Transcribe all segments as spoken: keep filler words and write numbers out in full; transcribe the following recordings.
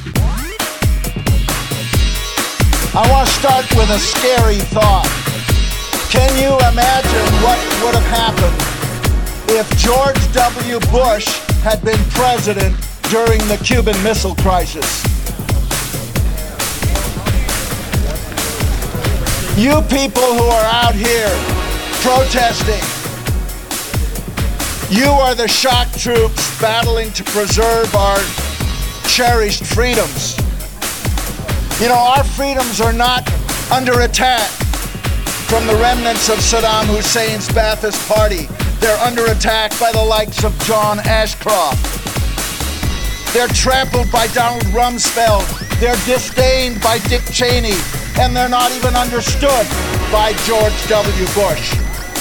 I want to start with a scary thought. Can you imagine what would have happened if George W. Bush had been president during the Cuban Missile Crisis? You people who are out here protesting, you are the shock troops battling to preserve our cherished freedoms. You know, our freedoms are not under attack from the remnants of Saddam Hussein's Ba'athist Party. They're under attack by the likes of John Ashcroft. They're trampled by Donald Rumsfeld. They're disdained by Dick Cheney. And they're not even understood by George W. Bush.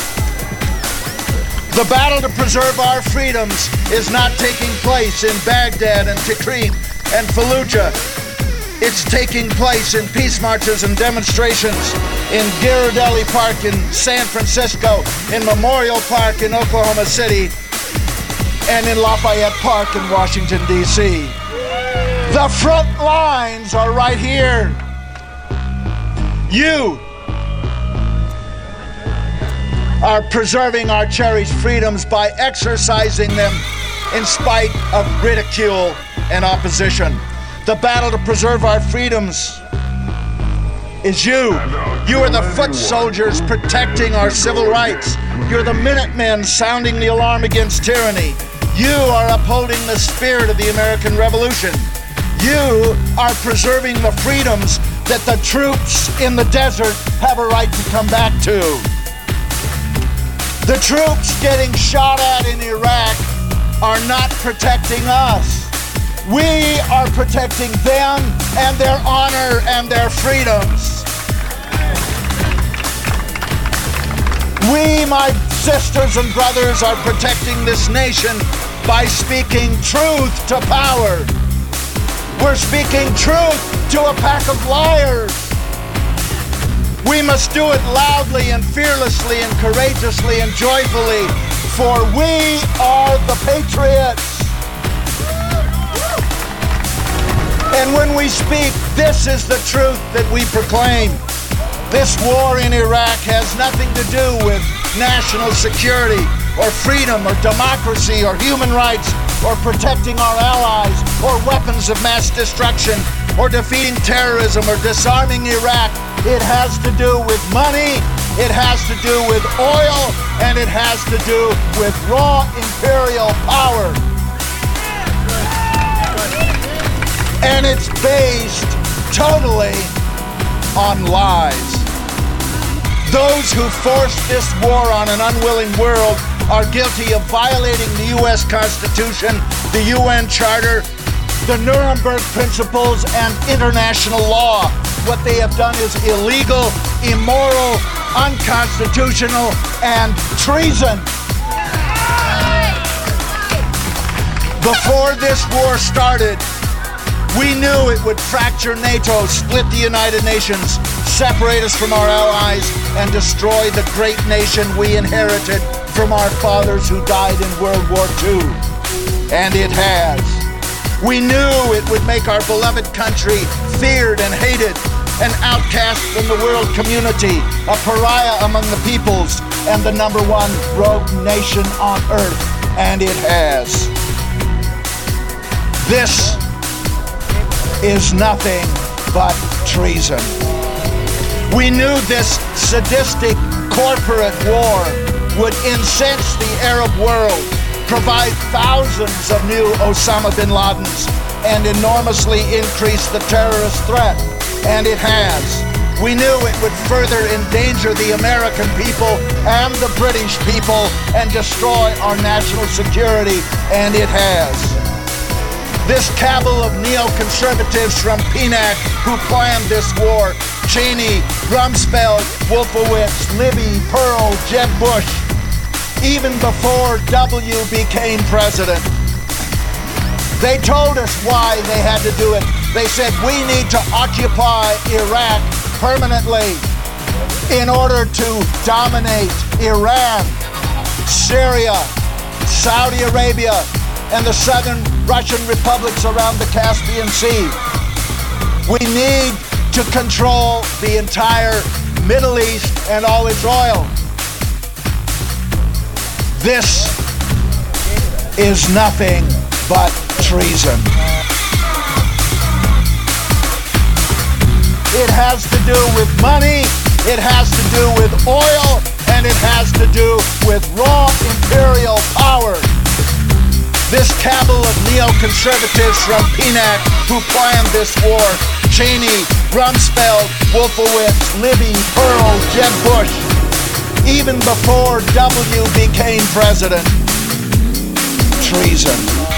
The battle to preserve our freedoms is not taking place in Baghdad and Tikrit and Fallujah. It's taking place in peace marches and demonstrations in Ghirardelli Park in San Francisco, in Memorial Park in Oklahoma City, and in Lafayette Park in Washington, D C The front lines are right here. You are preserving our cherished freedoms by exercising them in spite of ridicule and opposition. The battle to preserve our freedoms is you. You are the foot soldiers protecting our civil rights. You're the Minutemen sounding the alarm against tyranny. You are upholding the spirit of the American Revolution. You are preserving the freedoms that the troops in the desert have a right to come back to. The troops getting shot at in Iraq are not protecting us. We are protecting them and their honor and their freedoms. We, my sisters and brothers, are protecting this nation by speaking truth to power. We're speaking truth to a pack of liars. We must do it loudly and fearlessly and courageously and joyfully, for we are the patriots. And when we speak, this is the truth that we proclaim. This war in Iraq has nothing to do with national security or freedom or democracy or human rights or protecting our allies or weapons of mass destruction or defeating terrorism or disarming Iraq. It has to do with money, it has to do with oil, and it has to do with raw imperial power. And it's based totally on lies. Those who forced this war on an unwilling world are guilty of violating the U S Constitution, the U N Charter, the Nuremberg Principles, and international law. What they have done is illegal, immoral, unconstitutional, and treason. Before this war started, we knew it would fracture NATO, split the United Nations, separate us from our allies, and destroy the great nation we inherited from our fathers who died in World War Two. And it has. We knew it would make our beloved country feared and hated, an outcast from the world community, a pariah among the peoples, and the number one rogue nation on earth. And it has. This is nothing but treason. We knew this sadistic corporate war would incense the Arab world, provide thousands of new Osama bin Ladens, and enormously increase the terrorist threat. And it has. We knew it would further endanger the American people and the British people and destroy our national security. And it has. This cabal of neoconservatives from P N A C who planned this war, Cheney, Rumsfeld, Wolfowitz, Libby, Pearl, Jeb Bush, even before W became president. They told us why they had to do it. They said we need to occupy Iraq permanently in order to dominate Iran, Syria, Saudi Arabia, and the southern Russian republics around the Caspian Sea. We need to control the entire Middle East and all its oil. This is nothing but treason. It has to do with money, it has to do with oil, and it has to do with raw imperial power. This cabal of neoconservatives from P N A C who planned this war, Cheney, Rumsfeld, Wolfowitz, Libby, Pearl, Jeb Bush, even before W became president. Treason.